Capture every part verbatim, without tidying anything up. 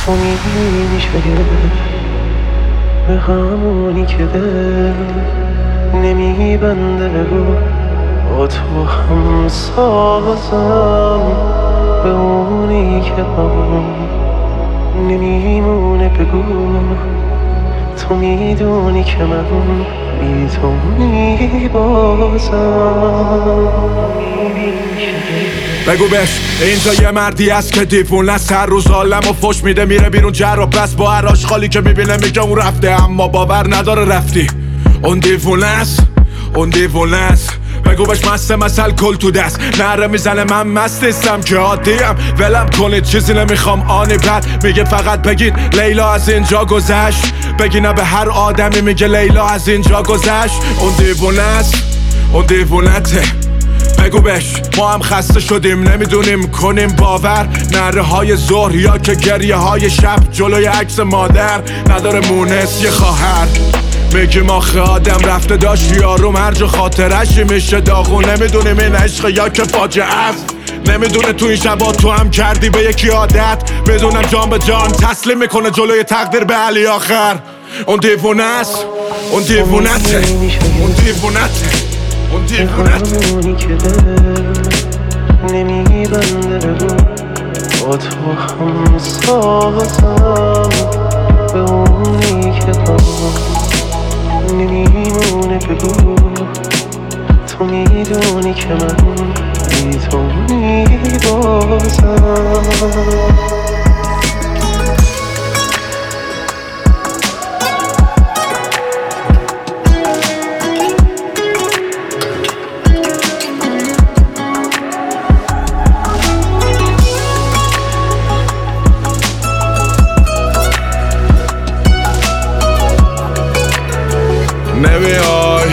تو میشه به همونی که دل نمیبنده بگو با تو هم سازم، به اونی که با نمیمونه بگو تو میدونی که من بی تو میبازم. بگو بش اینجا یه مردی هست که دیوونه است، هر روز عالم و فش میده میره بیرون جر و بس، با هر آشغالی که میبینه میگه اون رفته، اما باور نداره رفتی. اون دیوونه است، اون دیوونه است. بگو بش مسته مثل کل تو دست نره میزنه من مست نیستم که عادیم، ولم کنید چیزی نمیخوام آنی بد میگه فقط بگید لیلا از اینجا گذشت، بگی نه به هر آدمی میگه لیلا از اینجا گذشت. اون دیوونه است، اون دیوونته. بگو بش ما هم خسته شدیم نمیدونیم کنیم باور، نره های ظهر یا که گریه های شب جلوی عکس مادر نداره مونس یه خواهر. میگیم آخه آدم رفته داشت یارو مرج و خاطرش میشه داغون، نمیدونیم این عشق یا که فاجعه است، نمیدونه تو این شبا تو هم کردی به یکی عادت، بدونم جان به جان تسلیم میکنه جلوی تقدیر به علی آخر. اون دیوونه است، اون دیوونته، اون دیوونته، اون دیوونته. همونی که دل نمیبنده بگو با تو هم سازم، به اونی که با نمیمونه بگو تو میدونی که من بی تو میبازم. نمیای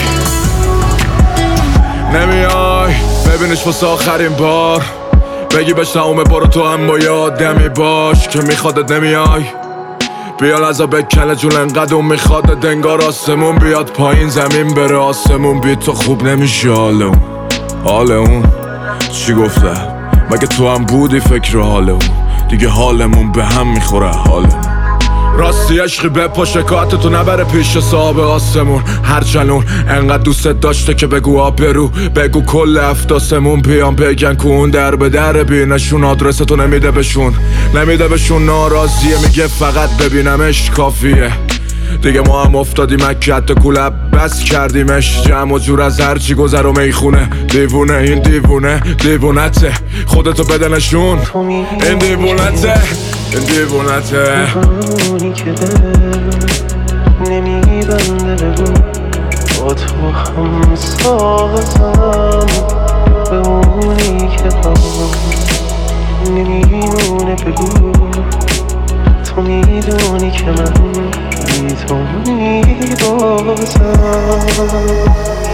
نمیای ببینش واسه آخرین بار، بگی بهش نامه برو تو هم با یه آدمی باش که میخوادت. نمیای بیا لحظه بکنه جون انقدر اون میخوادت، انگار آسمون بیاد پایین زمین بره آسمون بی تو خوب نمیشه. حال اون حال اون چی گفته مگه تو هم بودی فکر حال اون، دیگه حالمون به هم میخوره حالمون. راستی عشقی به پا شکایت تو نبره پیش صاحب آسمون، هر چنون انقدر دوستت داشته که بگو آبرو، بگو کل افتاسمون بیان بگن که اون در به در بینشون، آدرس تو نمیده بهشون، نمیده بهشون، ناراضیه میگه فقط ببینمش کافیه. دیگه ما هم افتادیم مکت کلب بس کردیمش، جمع و جور از هرچی گذر و میخونه. دیوونه این دیوونه دیوونته، خودتو بده نشون این دیوونته این دیوونته. همونی که دل نمیبنده بگو با تو هم سازم، به اونی که با نمیمونه بگو تو میدونی که من بی تو میبازم.